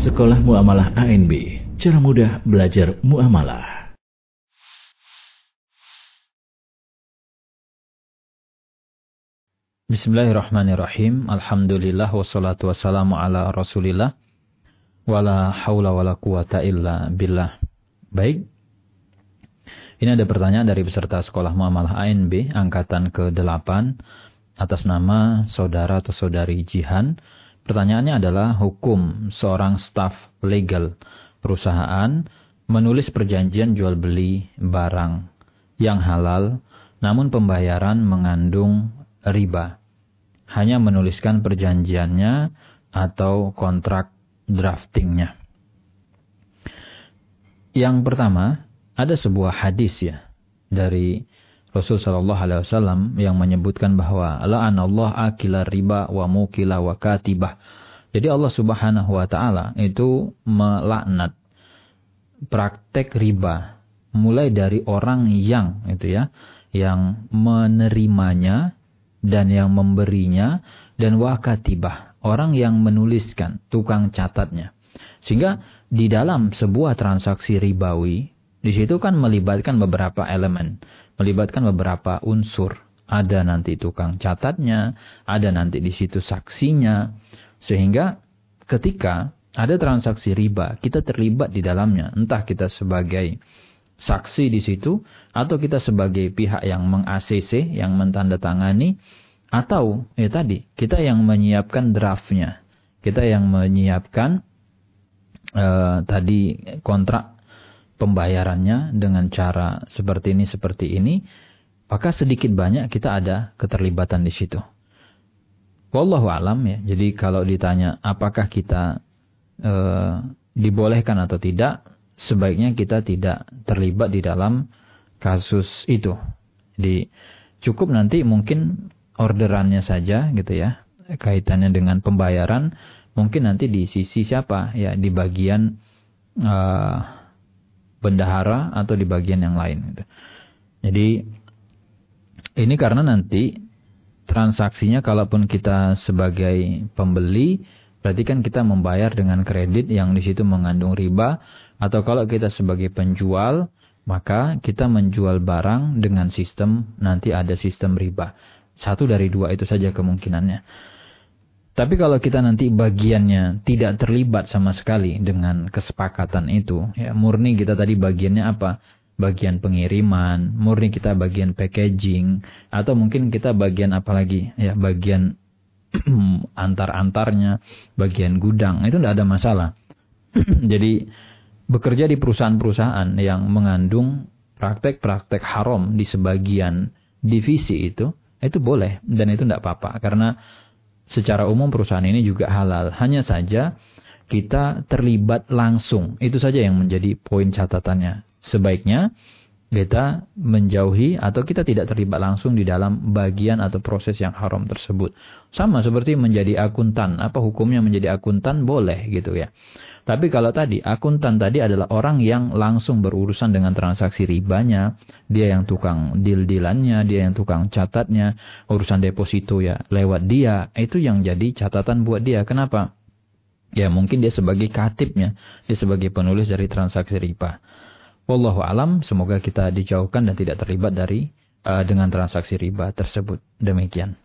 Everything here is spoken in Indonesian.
Sekolah Muamalah ANB, cara mudah belajar muamalah. Bismillahirrahmanirrahim. Alhamdulillah wassalatu wassalamu ala Rasulillah wala haula wala quwata illa billah. Baik. Ini ada pertanyaan dari peserta Sekolah Muamalah ANB angkatan ke-8 atas nama saudara atau saudari Jihan. Pertanyaannya adalah hukum seorang staf legal perusahaan menulis perjanjian jual beli barang yang halal namun pembayaran mengandung riba. Hanya menuliskan perjanjiannya atau kontrak draftingnya. Yang pertama, ada sebuah hadis ya dari Rasul sallallahu alaihi wasallam yang menyebutkan bahwa la'anallahu akila riba wa mukila wa katibah. Jadi Allah Subhanahu wa taala itu melaknat praktek riba mulai dari orang yang itu ya, yang menerimanya dan yang memberinya, dan wa katibah, orang yang menuliskan, tukang catatnya. Sehingga di dalam sebuah transaksi ribawi, di situ kan melibatkan beberapa elemen, melibatkan beberapa unsur. Ada nanti tukang catatnya, ada nanti di situ saksinya. Sehingga ketika ada transaksi riba, kita terlibat di dalamnya. Entah kita sebagai saksi di situ, atau kita sebagai pihak yang meng-ACC, yang mentandatangani, atau ya tadi, kita yang menyiapkan draftnya. Kita yang menyiapkan tadi kontrak pembayarannya dengan cara seperti ini, maka sedikit banyak kita ada keterlibatan di situ. Wallahu alam ya. Jadi kalau ditanya apakah kita dibolehkan atau tidak, sebaiknya kita tidak terlibat di dalam kasus itu. Jadi cukup nanti mungkin orderannya saja gitu ya, kaitannya dengan pembayaran, mungkin nanti di sisi siapa ya, di bagian bendahara atau di bagian yang lain gitu. Jadi ini karena nanti transaksinya kalaupun kita sebagai pembeli, berarti kan kita membayar dengan kredit yang di situ mengandung riba, atau kalau kita sebagai penjual, maka kita menjual barang dengan sistem nanti ada sistem riba. Satu dari dua itu saja kemungkinannya. Tapi kalau kita nanti bagiannya tidak terlibat sama sekali dengan kesepakatan itu, ya murni kita tadi bagiannya apa? Bagian pengiriman, murni kita bagian packaging, atau mungkin kita bagian apa lagi? Ya bagian antar-antarnya, bagian gudang, itu tidak ada masalah. Jadi bekerja di perusahaan-perusahaan yang mengandung praktek-praktek haram di sebagian divisi itu boleh dan itu tidak apa-apa, karena secara umum perusahaan ini juga halal. Hanya saja kita terlibat langsung. Itu saja yang menjadi poin catatannya. Sebaiknya kita menjauhi atau kita tidak terlibat langsung di dalam bagian atau proses yang haram tersebut. Sama seperti menjadi akuntan. Apa hukumnya menjadi akuntan? Boleh gitu ya. Tapi kalau tadi, akuntan tadi adalah orang yang langsung berurusan dengan transaksi ribanya, dia yang tukang deal-dealannya, dia yang tukang catatnya, urusan deposito ya lewat dia, itu yang jadi catatan buat dia. Kenapa? Ya mungkin dia sebagai katibnya, dia sebagai penulis dari transaksi riba. Wallahu alam, semoga kita dijauhkan dan tidak terlibat dari dengan transaksi riba tersebut. Demikian.